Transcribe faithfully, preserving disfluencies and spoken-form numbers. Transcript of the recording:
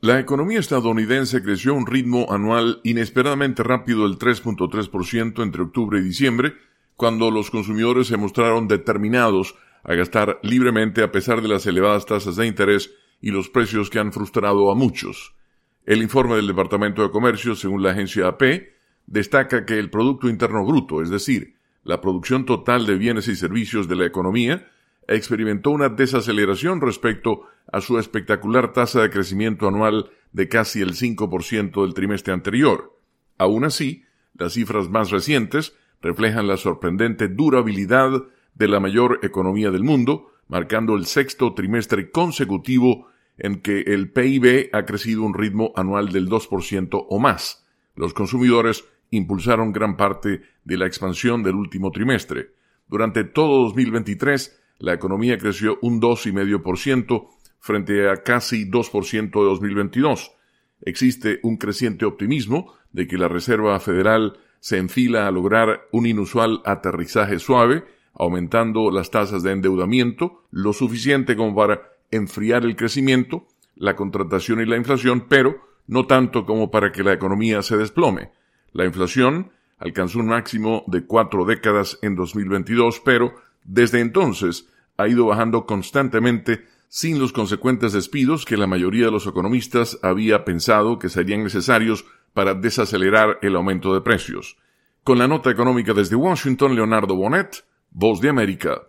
La economía estadounidense creció a un ritmo anual inesperadamente rápido del tres punto tres por ciento entre octubre y diciembre, cuando los consumidores se mostraron determinados a gastar libremente a pesar de las elevadas tasas de interés y los precios que han frustrado a muchos. El informe del Departamento de Comercio, según la agencia A P, destaca que el Producto Interno Bruto, es decir, la producción total de bienes y servicios de la economía, experimentó una desaceleración respecto a su espectacular tasa de crecimiento anual de casi el cinco por ciento del trimestre anterior. Aún así, las cifras más recientes reflejan la sorprendente durabilidad de la mayor economía del mundo, marcando el sexto trimestre consecutivo en que el P I B ha crecido a un ritmo anual del dos por ciento o más. Los consumidores impulsaron gran parte de la expansión del último trimestre. Durante todo dos mil veintitrés, la economía creció un dos coma cinco por ciento frente a casi dos por ciento de dos mil veintidós. Existe un creciente optimismo de que la Reserva Federal se enfila a lograr un inusual aterrizaje suave, aumentando las tasas de endeudamiento lo suficiente como para enfriar el crecimiento, la contratación y la inflación, pero no tanto como para que la economía se desplome. La inflación alcanzó un máximo de cuatro décadas en dos mil veintidós, pero desde entonces ha ido bajando constantemente sin los consecuentes despidos que la mayoría de los economistas había pensado que serían necesarios para desacelerar el aumento de precios. Con la nota económica desde Washington, Leonardo Bonet, Voz de América.